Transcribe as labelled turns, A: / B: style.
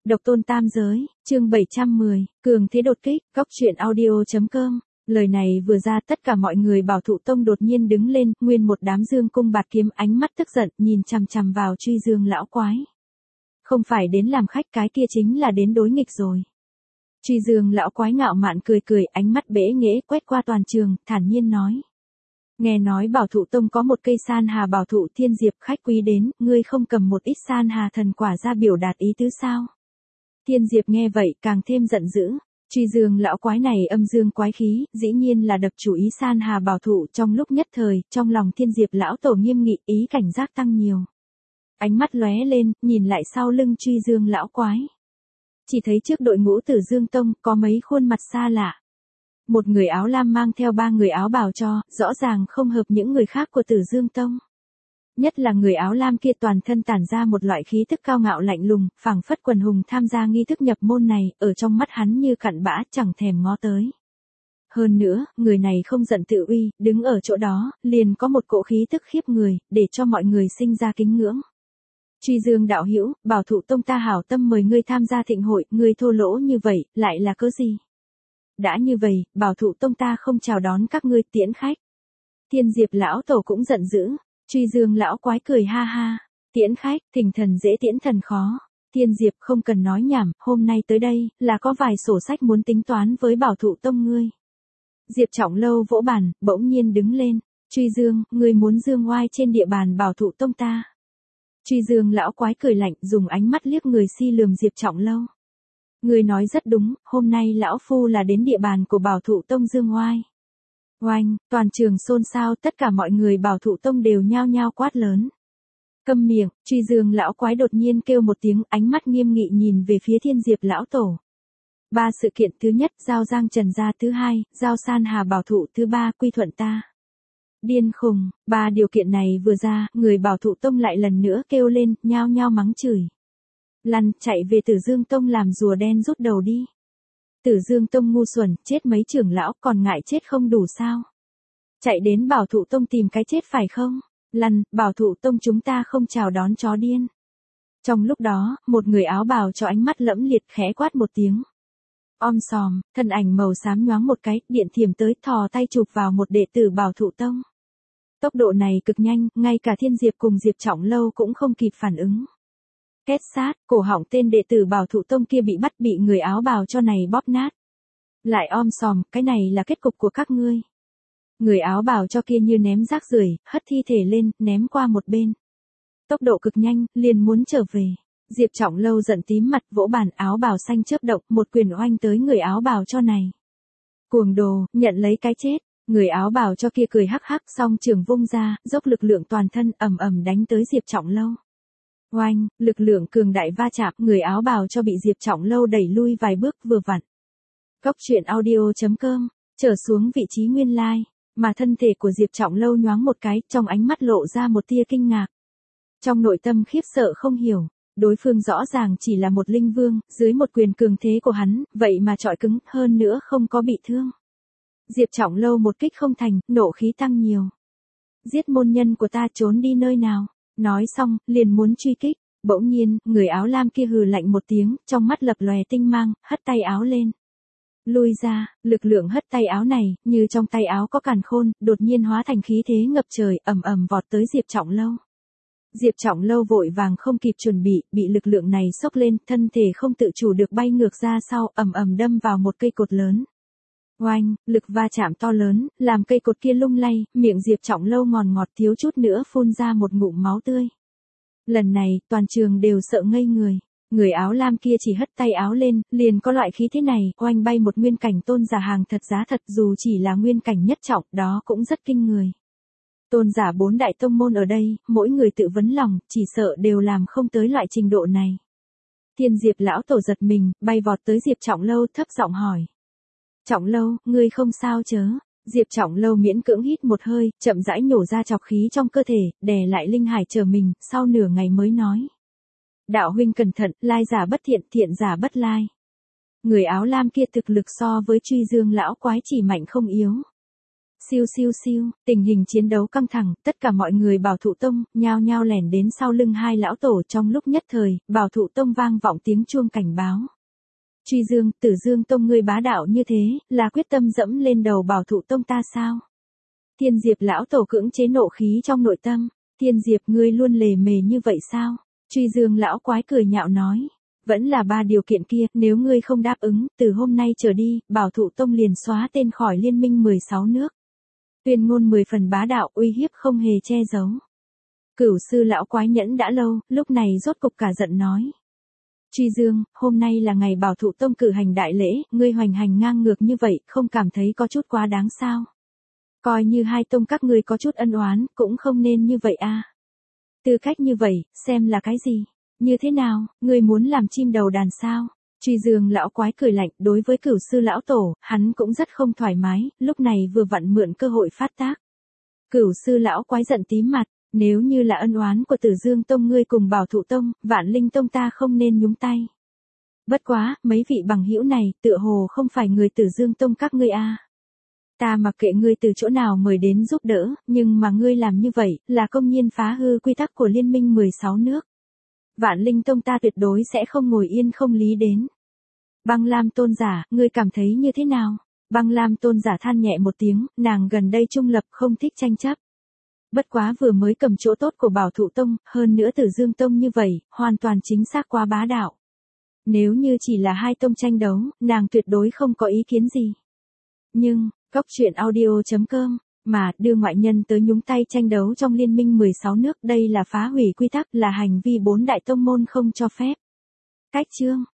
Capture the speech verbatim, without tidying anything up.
A: Độc tôn tam giới, chương bảy trăm mười, cường thế đột kích, góc truyện audio chấm com. Lời này vừa ra tất cả mọi người Bảo Thụ Tông đột nhiên đứng lên, nguyên một đám dương cung bạt kiếm ánh mắt tức giận nhìn chằm chằm vào Truy Dương lão quái. Không phải đến làm khách, cái kia chính là đến đối nghịch rồi. Truy Dương lão quái ngạo mạn cười cười, ánh mắt bẽ nghễ quét qua toàn trường, thản nhiên nói. Nghe nói Bảo Thụ Tông có một cây san hà bảo thụ thiên diệp, khách quý đến, ngươi không cầm một ít san hà thần quả ra biểu đạt ý tứ sao? Thiên diệp nghe vậy càng thêm giận dữ. Truy Dương lão quái này âm dương quái khí, dĩ nhiên là đập chủ ý san hà bảo thụ. Trong lúc nhất thời, trong lòng thiên diệp lão tổ nghiêm nghị, ý cảnh giác tăng nhiều. Ánh mắt lóe lên, nhìn lại sau lưng Truy Dương lão quái. Chỉ thấy trước đội ngũ Tử Dương Tông có mấy khuôn mặt xa lạ. Một người áo lam mang theo ba người áo bào cho, rõ ràng không hợp những người khác của Tử Dương Tông. Nhất là người áo lam kia toàn thân tản ra một loại khí tức cao ngạo lạnh lùng, phảng phất quần hùng tham gia nghi thức nhập môn này, ở trong mắt hắn như cặn bã, chẳng thèm ngó tới. Hơn nữa, người này không giận tự uy, đứng ở chỗ đó, liền có một cỗ khí tức khiếp người, để cho mọi người sinh ra kính ngưỡng. Truy Dương đạo hữu, Bảo Thụ Tông ta hảo tâm mời ngươi tham gia thịnh hội, ngươi thô lỗ như vậy, lại là cớ gì? Đã như vậy, Bảo Thụ Tông ta không chào đón các ngươi, tiễn khách. Thiên Diệp lão tổ cũng giận dữ. Truy Dương lão quái cười ha ha, tiễn khách, thỉnh thần dễ tiễn thần khó. Thiên Diệp không cần nói nhảm, hôm nay tới đây, là có vài sổ sách muốn tính toán với Bảo Thụ Tông ngươi. Diệp Trọng Lâu vỗ bàn, bỗng nhiên đứng lên. Truy Dương, ngươi muốn dương oai trên địa bàn Bảo Thụ Tông ta. Truy Dương lão quái cười lạnh, dùng ánh mắt liếc người si lườm Diệp Trọng Lâu. Ngươi nói rất đúng, hôm nay lão phu là đến địa bàn của Bảo Thụ Tông dương oai. Oanh, toàn trường xôn xao, tất cả mọi người Bảo Thụ Tông đều nhao nhao quát lớn. Câm miệng, Truy Dương lão quái đột nhiên kêu một tiếng, ánh mắt nghiêm nghị nhìn về phía Thiên Diệp lão tổ. Ba sự kiện, thứ nhất, giao Giang Trần gia, thứ hai, giao San Hà bảo thụ, thứ ba, quy thuận ta. Điên khùng, ba điều kiện này vừa ra, người Bảo Thụ Tông lại lần nữa kêu lên, nhao nhao mắng chửi. Lăn, chạy về Tử Dương Tông làm rùa đen rút đầu đi. Tử Dương Tông ngu xuẩn, chết mấy trưởng lão còn ngại chết không đủ sao? Chạy đến Bảo Thụ Tông tìm cái chết phải không? Lăn, Bảo Thụ Tông chúng ta không chào đón chó điên. Trong lúc đó, một người áo bào cho ánh mắt lẫm liệt khẽ quát một tiếng. Om sòm, thân ảnh màu xám nhoáng một cái, điện thiểm tới, thò tay chụp vào một đệ tử Bảo Thụ Tông. Tốc độ này cực nhanh, ngay cả Thiên Diệp cùng Diệp Trọng Lâu cũng không kịp phản ứng. Két sát, cổ họng tên đệ tử Bảo Thụ Tông kia bị bắt, bị người áo bào cho này bóp nát. Lại om sòm, cái này là kết cục của các ngươi. Người áo bào cho kia như ném rác rưởi, hất thi thể lên, ném qua một bên. Tốc độ cực nhanh, liền muốn trở về. Diệp Trọng Lâu giận tím mặt, vỗ bàn, áo bào xanh chớp động, một quyền oanh tới người áo bào cho này. Cuồng đồ, nhận lấy cái chết. Người áo bào cho kia cười hắc hắc, song trường vung ra, dốc lực lượng toàn thân ầm ầm đánh tới Diệp Trọng Lâu. Oanh, lực lượng cường đại va chạm, người áo bào cho bị Diệp Trọng Lâu đẩy lui vài bước vừa vặn. Góc truyện audio chấm com, trở xuống vị trí nguyên lai, mà thân thể của Diệp Trọng Lâu nhoáng một cái, trong ánh mắt lộ ra một tia kinh ngạc. Trong nội tâm khiếp sợ không hiểu, đối phương rõ ràng chỉ là một linh vương, dưới một quyền cường thế của hắn, vậy mà trọi cứng, hơn nữa không có bị thương. Diệp Trọng Lâu một kích không thành, nộ khí tăng nhiều. Giết môn nhân của ta, trốn đi nơi nào? Nói xong, liền muốn truy kích, bỗng nhiên, người áo lam kia hừ lạnh một tiếng, trong mắt lập lòe tinh mang, hất tay áo lên. Lui ra, lực lượng hất tay áo này, như trong tay áo có càn khôn, đột nhiên hóa thành khí thế ngập trời, ầm ầm vọt tới Diệp Trọng Lâu. Diệp Trọng Lâu vội vàng không kịp chuẩn bị, bị lực lượng này xốc lên, thân thể không tự chủ được bay ngược ra sau, ầm ầm đâm vào một cây cột lớn. Oanh, lực va chạm to lớn, làm cây cột kia lung lay, miệng Diệp Trọng Lâu ngòn ngọt thiếu chút nữa phun ra một ngụm máu tươi. Lần này, toàn trường đều sợ ngây người. Người áo lam kia chỉ hất tay áo lên, liền có loại khí thế này, oanh bay một nguyên cảnh tôn giả hàng thật giá thật, dù chỉ là nguyên cảnh nhất trọng, đó cũng rất kinh người. Tôn giả bốn đại tông môn ở đây, mỗi người tự vấn lòng, chỉ sợ đều làm không tới loại trình độ này. Thiên Diệp lão tổ giật mình, bay vọt tới Diệp Trọng Lâu, thấp giọng hỏi. Trọng Lâu, ngươi không sao chớ? Diệp Trọng Lâu miễn cưỡng hít một hơi, chậm rãi nhổ ra trọc khí trong cơ thể, đè lại linh hải chờ mình, sau nửa ngày mới nói. Đạo huynh cẩn thận, lai giả bất thiện, thiện giả bất lai. Người áo lam kia thực lực so với Truy Dương lão quái chỉ mạnh không yếu. Siêu siêu siêu, tình hình chiến đấu căng thẳng, tất cả mọi người Bảo Thụ Tông, nhao nhao lẻn đến sau lưng hai lão tổ trong lúc nhất thời, Bảo Thụ Tông vang vọng tiếng chuông cảnh báo. Truy Dương, Tử Dương Tông ngươi bá đạo như thế, là quyết tâm dẫm lên đầu Bảo Thụ Tông ta sao? Thiên Diệp lão tổ cưỡng chế nộ khí trong nội tâm, Thiên Diệp ngươi luôn lề mề như vậy sao? Truy Dương lão quái cười nhạo nói. Vẫn là ba điều kiện kia, nếu ngươi không đáp ứng, từ hôm nay trở đi, Bảo Thụ Tông liền xóa tên khỏi liên minh mười sáu nước. Tuyên ngôn mười phần bá đạo, uy hiếp không hề che giấu. Cửu sư lão quái nhẫn đã lâu, lúc này rốt cục cả giận nói. Truy Dương, hôm nay là ngày Bảo Thụ Tông cử hành đại lễ, ngươi hoành hành ngang ngược như vậy, không cảm thấy có chút quá đáng sao? Coi như hai tông các ngươi có chút ân oán, cũng không nên như vậy a. Tư cách như vậy, xem là cái gì? Như thế nào, ngươi muốn làm chim đầu đàn sao? Truy Dương lão quái cười lạnh, đối với Cửu sư lão tổ, hắn cũng rất không thoải mái, lúc này vừa vặn mượn cơ hội phát tác. Cửu sư lão quái giận tím mặt, nếu như là ân oán của Tử Dương Tông ngươi cùng Bảo Thụ Tông, Vạn Linh Tông ta không nên nhúng tay. Bất quá, mấy vị bằng hữu này, tựa hồ không phải người Tử Dương Tông các ngươi a. Ta mặc kệ ngươi từ chỗ nào mời đến giúp đỡ, nhưng mà ngươi làm như vậy, là công nhiên phá hư quy tắc của liên minh mười sáu nước. Vạn Linh Tông ta tuyệt đối sẽ không ngồi yên không lý đến. Băng Lam tôn giả, ngươi cảm thấy như thế nào? Băng Lam tôn giả than nhẹ một tiếng, nàng gần đây trung lập không thích tranh chấp. Bất quá vừa mới cầm chỗ tốt của Bảo Thụ Tông, hơn nữa Tử Dương Tông như vậy, hoàn toàn chính xác quá bá đạo. Nếu như chỉ là hai tông tranh đấu, nàng tuyệt đối không có ý kiến gì. Nhưng, Cóc truyện audio chấm com, mà đưa ngoại nhân tới nhúng tay tranh đấu trong liên minh mười sáu nước, đây là phá hủy quy tắc, là hành vi bốn đại tông môn không cho phép. Cách chương